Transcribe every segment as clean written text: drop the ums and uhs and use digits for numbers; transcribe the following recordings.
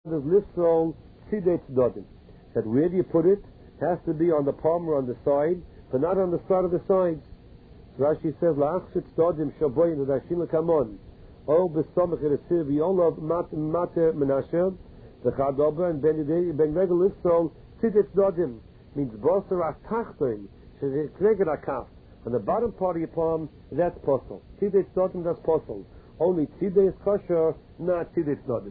There's lifsol tzidei tzodim. That where do you put it? Has to be on the palm or on the side, but not on the start of the sides. So Rashi says, "La'achshit tzodim shaboyin v'dashim lekamon." Oh, b'somach eresiv v'yolav mate menashe v'chadoba and ben regel lifsol tzidei tzodim means bosar atachton shekreged akaf. On the bottom part of your palm, that's possible. Tzidei tzodim, that's possible. Only tzidei is kosher, not tzidei tzodim.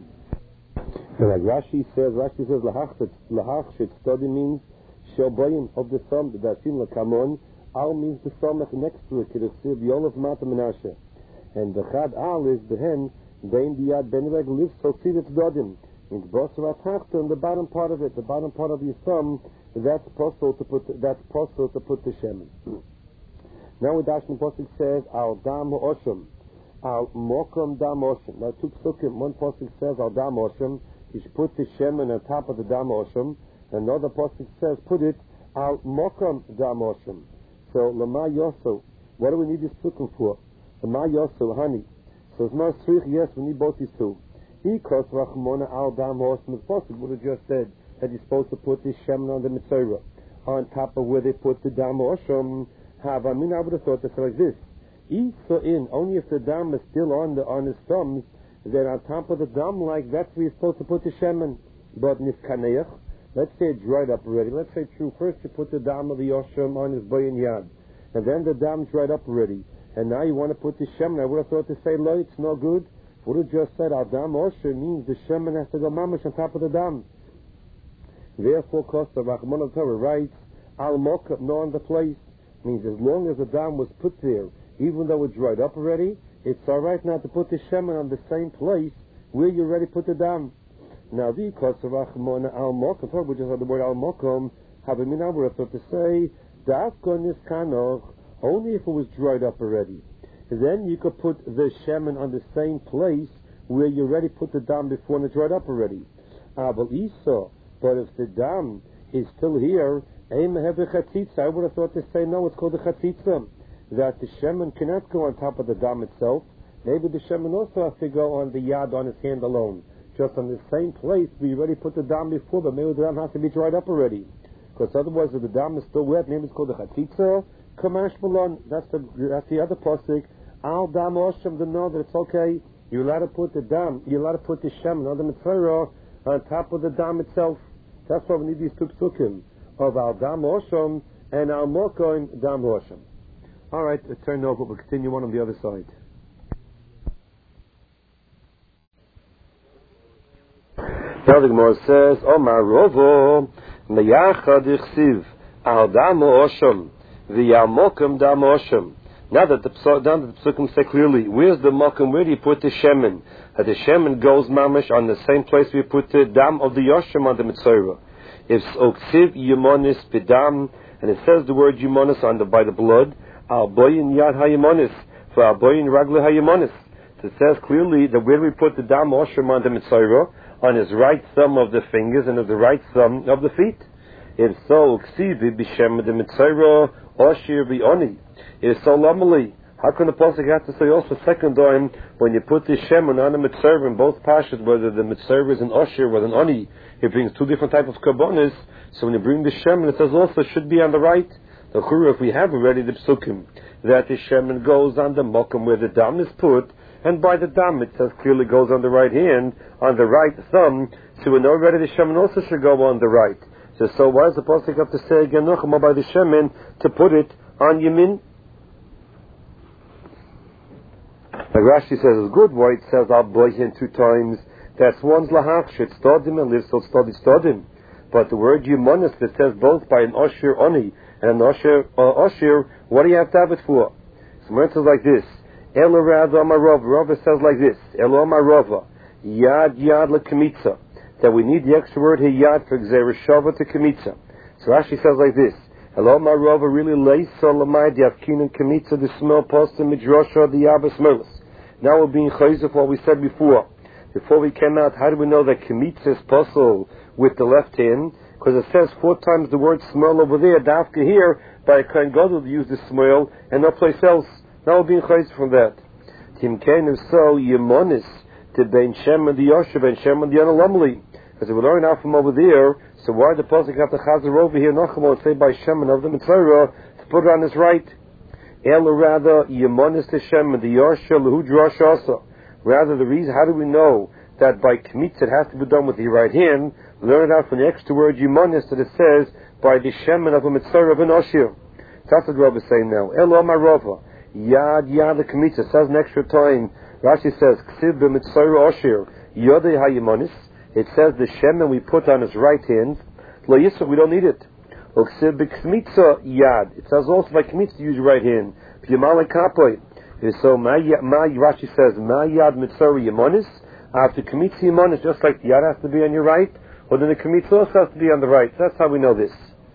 So like Rashi says lahachshit tzodim means shelbayim of the thumb, the dashim lekamon. Al means the stomach next to it. Kirchsiv yolav mata menashe, and the chad al is the hen. Bein biyad ben regel lives so tzidei tzodim means bosar atachton, the bottom part of it, the bottom part of your thumb. That's possible to put the shemen. Now with Dashman Posik says, Al Dam Osham, Al Mokum Dam Osham. Now two psukim, one Posik says, Al Dam Osham, you should put the shemen on top of the Dam Osham. Another Posik says, put it Al Mokum Dam Osham. So, Lama Yoso, what do we need this psukim for? Lama Yoso, honey. So it's not Srich, yes, we need both these two. Ikos Rachmona Al Dam Osham, the Posik would have just said that you're supposed to put the shemen on the Mitzvah, on top of where they put the Dam Osham. I would have thought it's like this. Only if the dam is still on his thumbs, then on top of the dam, like that's where you're supposed to put the shemen. But nifkaneach, let's say it dried up already. Let's say true. First you put the dam of the yosham on his boyin yad, and then the dam dried up already, and now you want to put the shemen. I would have thought to say, lo, it's no good. Would have just said al dam osher means the shemen has to go mamash on top of the dam. Therefore, Kosta Rachman of Torah writes al mokab, no on the place. Means as long as the dam was put there, even though it dried up already, it's all right now to put the shemen on the same place where you already put the dam. Now the kosarachmona al mokum, which is the word al mokum, have a minabura to say dafkon is kanoch only if it was dried up already. Then you could put the shemen on the same place where you already put the dam before and it dried up already. But if the dam is still here, I would have thought to say no, it's called the chatzitza. That the shemen cannot go on top of the dam itself. Maybe the shemen also has to go on the yad on his hand alone. Just on the same place we already put the dam before, but maybe the dam has to be dried up already. Because otherwise if the dam is still wet, maybe it's called the chatzitza. Kamash balon, that's the other pasuk. Al dam osham, to know that it's okay. You're allowed to put the dam, you're allowed to put the shemen on the mitzvah on top of the dam itself. That's why we need these two psukim of Al Dam Osham and Al Mokoim Dam Osham. Alright, turn over, we'll continue on the other side. Now the Gemara says, Omar Rovo, Meyachad Ichsiv, Al Dam Osham, V'Al Mokoim Dam Osham. Now that the psukim say clearly, where's the mokum? Where do you put the shemen? That the shemen goes mamish on the same place we put the dam of the yoshim on the mitzvah. If oksiv yumonis bidam, and it says the word yumonis by the blood, al boyin yad hayumonis, for al boyin ragle hayumonis. So it says clearly that where we put the dam oshim on the mitzvah, on his right thumb of the fingers and of the right thumb of the feet. If so, oksiv b'shem the mitzvah oshir b'oni. If so, lamali. How can the pasuk have to say also second time when you put the shemen on the mitzvah in both pashas, whether the mitzvah is an osher or an oni, it brings two different types of karbonis. So when you bring the shemen, it says also should be on the right. The chura, if we have already the psukim that the shemen goes on the mokum where the dam is put, and by the dam it says clearly goes on the right hand, on the right thumb. So we know already the shemen also should go on the right. So why does the pasuk have to say again by the shemen to put it on yamin? Like Rashi says it's good, why it says Al Boyhin 2 times. That's one's lahachshit stodim and lives so stodim. But the word yumonis that says both by an osher oni and an osher, what do you have to have it for? So it says like this. Elorad Amarov, Rava says like this. Elo Amarova, Yad Lekamitza. That we need the extra word Yad for Xereshava to Kamitza. So Rashi says like this. Hello, my Rava really lays Solamai, the Afkin and Kamitza, the smell post and Midrasha, the Yabas Merlis. Now we're being chayzif what we said before. Before we came out, how do we know that Kamitza is possible with the left hand? Because it says 4 times the word smell over there, Dafka here, by a Kohen Gadol to use the smell, and no place else. Now we're being chayzif from that. Tim Kain is so, Yemonis, to Ben Shem and the Yosha, Ben Shem and the Analamli. Because we learn out from over there, so why the Pasuk have to chazer over here, Nachamo, and say by Shemin of the Mitzvah, to put it on his right? Ela rather, Yemonis to Shemin, the Yarsha, Lehu Drash also. Rather, the reason, how do we know that by Kmitz it has to be done with the right hand? We learn it out from the extra word Yemonis that it says, by the Shemin of a Mitzvah of an Oshir. That's what Rav is saying now. Elo Marova, Yad the Kmitz, it says an extra time. Rashi says, Ksiv b'Mitzvah Oshir, Yodei HaYemonis. It says the Shemin we put on his right hand. Lo Yisra, we don't need it. Uksiv b'Kmitza Yad. It says also by Kmitza use your right hand. P'Yamal Kapoy. So Rashi says Ma Yad Mitzvah Yemonis. After Kmitza Yemonis, just like the Yad has to be on your right, or then the Kmitza also has to be on the right. That's how we know this.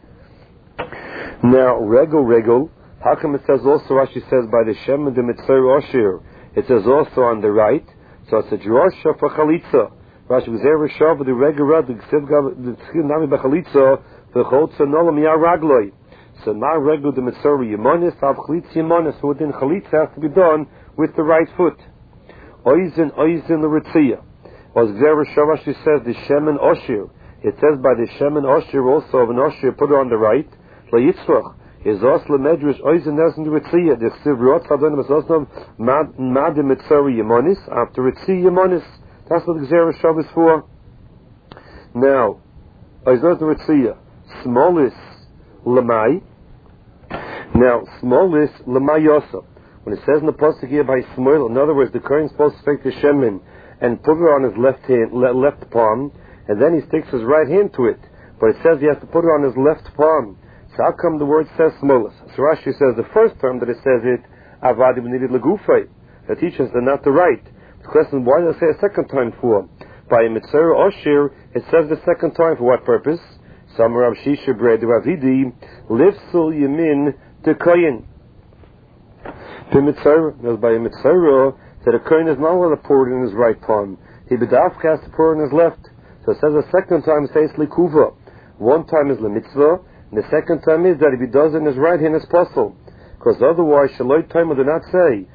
Now Regel. How come it says also? Rashi says by the Shemin the Mitzvah Oshir. It says also on the right. So it's a drosha for Chalitza. Rashi was there Rishav with the regular the Ksiv Nami Bechalitza the Chotza Nolam Ya Ragloi. So now regular the Mitzvah Yemonis Av Chalitza Yemonis, who within Chalitza has to be done with the right foot. Oizen L'Ritziyah. Was there Rishav Rashi says the Shemin Oshir. It says by the Shemin Oshir also of an Oshir put it on the right. La Yitzrach is also Medrash Oizen Nezin L'Ritziyah. The Ksiv Rot Sadon Masosnom Mad Mitzvah Yemonis after Ritziyah Yemonis. That's what the Gzera Shav is for. Now, Oizot Ritziyah, Smolis Lamai. Now, Smolis Lamai Yosa. When it says in the Pasuk here by Shmuel, in other words, the Kohen is supposed to take the Shemin and put it on his left palm, and then he sticks his right hand to it. But it says he has to put it on his left palm. So how come the word says Smolis? So Rashi says the first time that it says it, Avadi B'nidid L'Gufay. The teacher says not the right. The question, why does it say a second time for? By Mitzvah Oshir, it says the second time for what purpose? Samar Rav Shisha Bredu Avidi, Lifsul Yemin Dekoyin. The Mitzvah, by a Mitzvah, that a Kohen is not allowed to pour it in his right palm. He bedafka has to pour it in his left. So it says the second time it says Likuva. One time is the Mitzvah, and the second time is that if he does it in his right hand, it's possible. Because otherwise, Shaloi time would not say,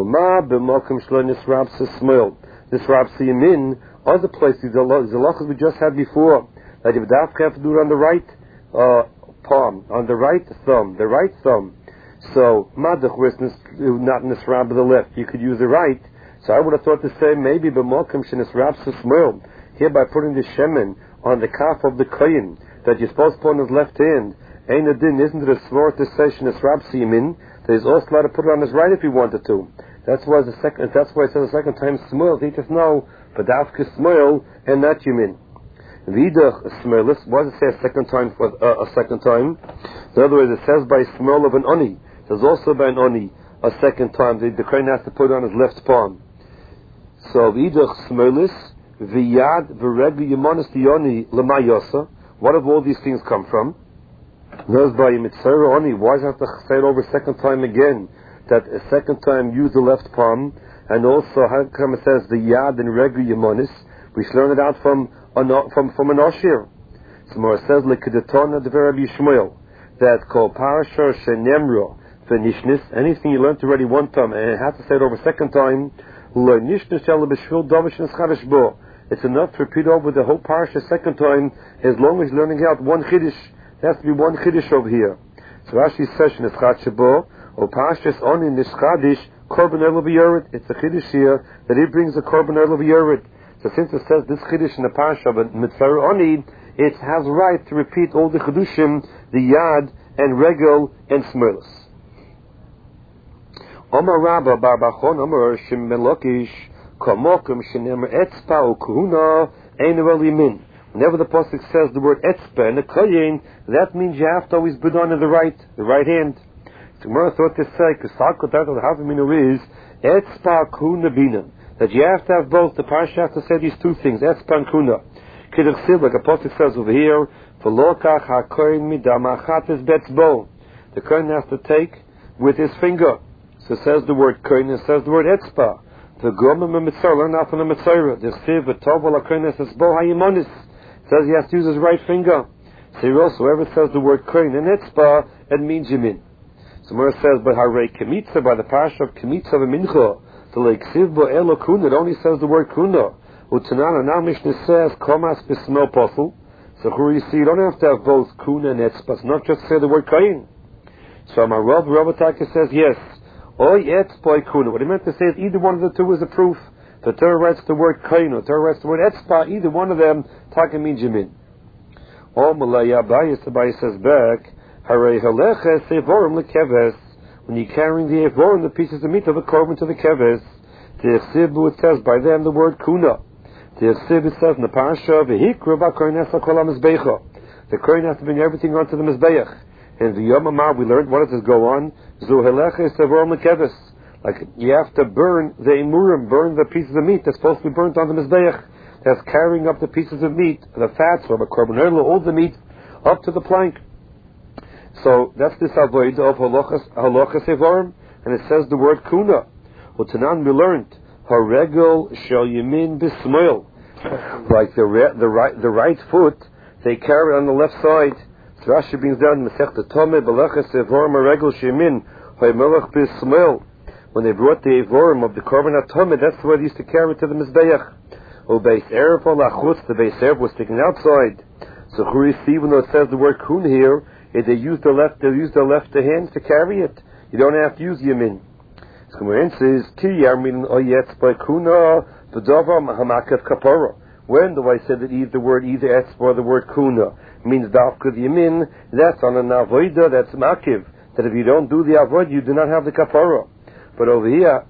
this Rabsi Yamin, other places, the halachas we just had before, that you have to do it on the right palm, on the right thumb. So, Madach, not in this Rab of the left, you could use the right. So I would have thought to say, maybe b'malkim shenis Rabsi Smil, here by putting the Shemin on the calf of the Kohen, that you're supposed to put on his left hand. Ein adin, isn't it a svor to say shenis Rabsi Yamin, that he's also allowed to put it on his right if he wanted to. That's why it says the second time Smuel. They just know, but Dafka Smuel and not Yumin. Vidach Smuelis. Why does it say a second time for a second time? In other words, it says by Smuel of an Oni. It says also by an Oni a second time. The Kohen has to put it on his left palm. So Vidach Smuelis V'yad V'regu Yemonis Dioni L'mayosa. What have all these things come from? Those by Mitzvah Oni. Why does it have to say it over a second time again? That a second time use the left palm, and also how come it says the Yad and Regu Yemonis? We should learn it out from an Oshir. So more it says L'Kedetona Dever Rabbi Yishmael that Kol Parasha Shenemro V'Nishnis, anything you learned already one time and you have to say it over a second time, Lo Nishnis Shel B'Shvil Dovish Neschadish Bo. It's enough to repeat over the whole parasha second time as long as you're learning out one Chiddush. There has to be one Chiddush over here. So Rashi says Neschad Shabo. O Pashas Oni Nishchadish Korban Elo V'Yored. It's a Chiddush here that he brings a Korban Elo V'Yored. So since it says this Chiddush in the Pasha of Mitzvah Oni, it has right to repeat all the Chidushim, the Yad and Regel and Smirlis. Omar Rabba Bar Bachon Omar Shem Ben Lakish Kamokim Shenemer Etzpa O Kuhuna Ein Min. Whenever the Pasuk says the word Etzpa and the Koyin, that means you have to always be done in the right hand. The Gemara thought to say, is Etzpa Kuna Bina, that you have to have both. The Parsha has to say these two things, Etzpa and Kuna. Kidduch like a Pasuk says over here, V'lokach HaKoyin Midamachatis Betzbo. The Kohen has to take with his finger. So it says the word Kohen, it says the word Etzpa. The Gomim Mitzvah, learn out from the Mitzvah. The Chsiv V'tovol HaKoyin Etzbo HaYimonis. It says he has to use his right finger. So here also, wherever it says the word Kohen and Etzpa, it means Yamin. So Mora says, but Harei Kemitza, by the Parsha of Kemitza v'Mincha, the Leiksiv bo Elo Kuna, it only says the word Kuna. Utanan, and now Mishnah says, Komas Bismel Posel. So here you see, you don't have to have both Kuna and Etzpa, not just say the word Kain. So my Rav Taka says, yes, Oy Etzpa Kuna. What he meant to say is either one of the two is a proof. The Torah writes the word Kain, or the Torah writes the word Etzpa, either one of them, Taka means Yamin. O Malaya Abayis, the Abayis says back, Harei Haleches Evorim Lekeves. When you're carrying the Evorim, the pieces of meat of the korban to the Keves, the Yefsibu, it says by them the word Kuna. The Yefsib, it says in the Parasha, V'hikru ba'koyin esa kol ha-mizbecha. The koyin has to bring everything onto the Mizbeach. In the Yom Amar, we learned, what does this go on? Zu heleches Evorim Lekeves. Like, you have to burn the Emurim, burn the pieces of meat that's supposed to be burnt on the Mizbeach. That's carrying up the pieces of meat, the fats, or the korban oil, all the meat, up to the plank. So that's this avoid of halochas evorim, and it says the word kuna. Utanan, we learned haregel shel yamin bismoil, like the right foot they carry on the left side. So Rashi brings down Masechta Tomeh b'lechas evorim haregel shel yamin ha'melech bismoil. When they brought the evorim of the korban atomeh, that's the way they used to carry it to the mizbeach. O beis erev or lachutz, the beis erev was sticking outside. So here you see, even though it says the word kun here, they use their left hands to carry it. You don't have to use yamin. So Gemara says, Ki yarmin oyetz by kuna v'davar hamakev kapara. When do I say that the word either etz or the word kuna means dafka the yamin? That's on an avoida, that's makiv. That if you don't do the avoid, you do not have the kapara. But over here,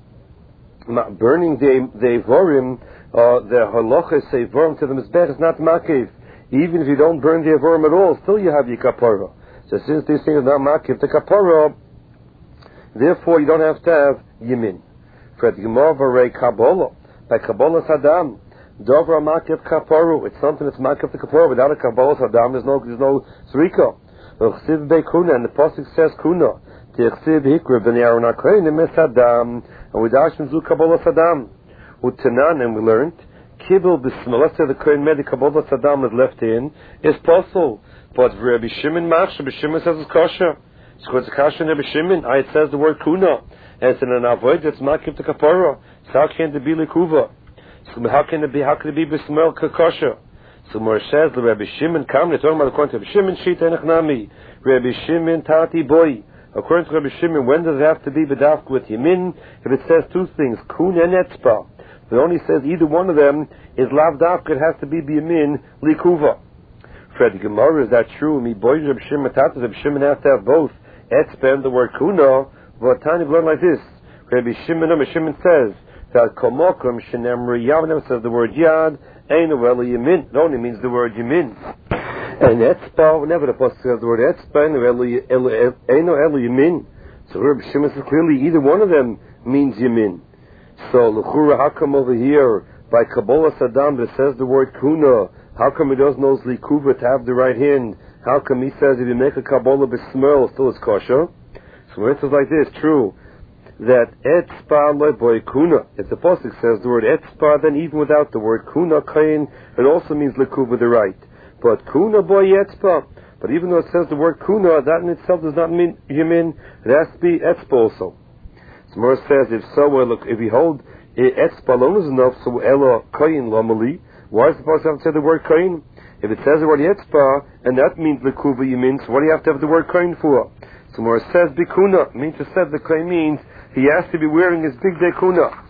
burning the evorim, the halacha evorim to the mizbech is not makiv. Even if you don't burn the evorim at all, still you have your kapara. So since these things are not makiv the kapara, therefore you don't have to have yamin. For the Gemara v'rei Kabbalah, by Kabbalah Saddam, Dover makiv kapara, it's something that's makiv the kapara. Without a Kabbalah Saddam, there's no zrika. V'chsiv bei kuna, and the pasuk says kuna. T'chsiv hikra b'nei Aaron HaKohanim Saddam, and we dashim zu Kabbalah Saddam. Utanan, and we learned, Kibbel b'smel, let's say the Kohen made the Kabbalah Saddam is left in, is possible. But Rabbi Shimon Machshav, Rabbi Shimon says it's kosher. It's called kosher in Rabbi Shimon. It says the word kuna. And it's in an avoid that's makiv to kapara. So how can it be likuva? So how can it be b'smel kosher? So Moshe says the Rabbi Shimon come. They're talking about according to Rabbi Shimon shita enechnami. Rabbi Shimon tati boy. According to Rabbi Shimon, when does it have to be bedavk with yamin? If it says two things, kun and etzpa. If it only says either one of them is lav davk, it has to be b'yamin likuva. For the Gemara, is that true? Mi boy Rabbi Shimon tatas. Rabbi Shimon has to have both etzpa and the word kuna. But Tanya learned like this. Rabbi Shimon says that komokum shenemri yad, never says the word yad. Einu elu yamin. It only means the word yamin. And etzpa, whenever the pasuk says the word etzpa, einu elu yamin. So Rabbi Shimon says clearly either one of them means yamin. So l'chura, how come over here by Kabbalah Saddam that says the word kuna? How come he doesn't know likuva to have the right hand? How come he says if you make a Kabbalah b'smel, still is kosher? So it says like this, true, that etzpa loy boy kuna. If the pasuk says the word etzpa, then even without the word kuna kain, it also means likuva the right. But kuna boy etzpa. But even though it says the word kuna, that in itself does not mean yamin. It has to be etzpa also. So Mor says if so, if we hold etzpa alone is enough, so ela kain lamali. Why is the pasuk have to say the word kain? If it says the word etzpa, and that means likuva yamin, so what do you have to have the word kain for? So Mor says bikuna, means to say the kain means he has to be wearing his big day kuna.